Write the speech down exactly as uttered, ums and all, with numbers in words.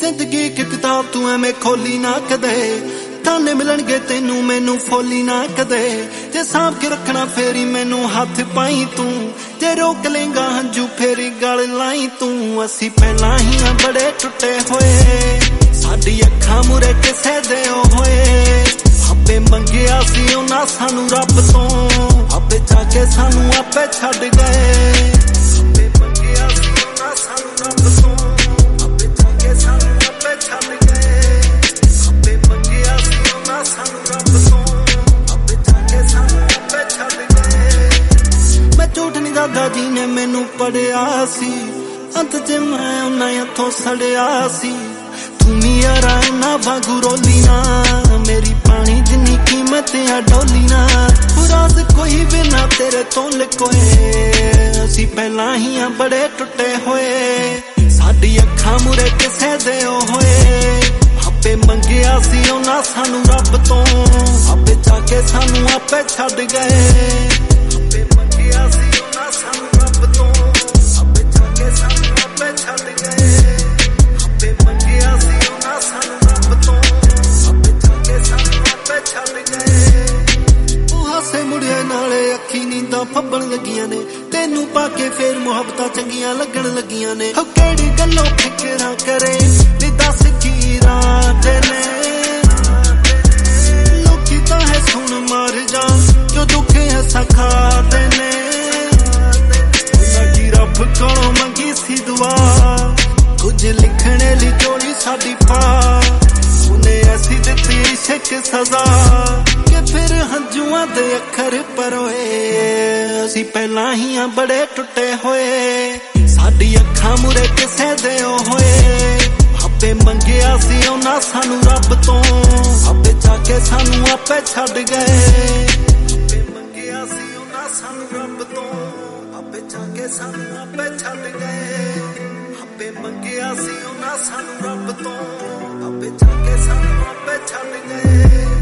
जिंदगी की किताब तू एवें खोली ना कदे, ताने मिलणगे तेनू मैनू फोली ना कदे। जे सांभ के रखना फेरी मैनू हाथ पाई तू, जे रोक लेंगा हंजू फेरी गल लाई तू। असी पहला ही हाँ बड़े टुटे होए, साडी अखां मुरे किसे दे होए। आपे मंगिया सी उन्हां सानू रब तो, आपे जाके सानू आपे छड्ड गए। दादा जी ने मैनू पढ़िया सी, अंत च मैं उन्हां हथों सड़िया सी। तू यारा इन्ना वांगू रोली ना, मेरी पानी जिन्नी कीमत आ डोली ना। राज कोई भी ना तेरे तो लिकोए, असी पहला ही हाँ बड़े टुटे होए। साडी अखां मुरे किसे दे होए, आपे मंगिया सी उन्हां सानू रब तो, आपे जाके सानू आपे छड्ड गए। आपे मंगिया सी उन्हां सानू रब तो, आपे जाके सानू आपे छड्ड गए। आपे मंगिया सी उन्हां सानू रब तो, आपे जाके सानू आपे छड्ड गए। ओ हासे मुड़िया नाले अखी नींदां फब्बण लगियां ने, तेनू पाके फेर मुहब्बतां चंगियां लगण लगियां ने। हो केड़ी गल्लों फिकरां करे नी दस की रात ने, लोकी तां है सुन मर जा जो दुख है सखाते ने। लगी रब कोलों मंगी सी दुआ, कुछ लिखने ली चोरी साडी पा। उन्हें ऐसी दित्ती इश्क सजा, कि फिर हंजुआं दे अखर परोए। असी पहला ही हाँ बड़े टुटे होए, साडी अखां मुरे किसे दे होए। आपे मंगिया सी उन्हां सानू रब तो, आपे जाके सानू आपे छड्ड गए। आपे मंगिया सी उन्हां सानू रब तो, आपे जाके सानू आपे छड्ड गए। आपे मंगिया सी उन्हां सानू रब तो, आपे जाके सानू आपे छड्ड गए।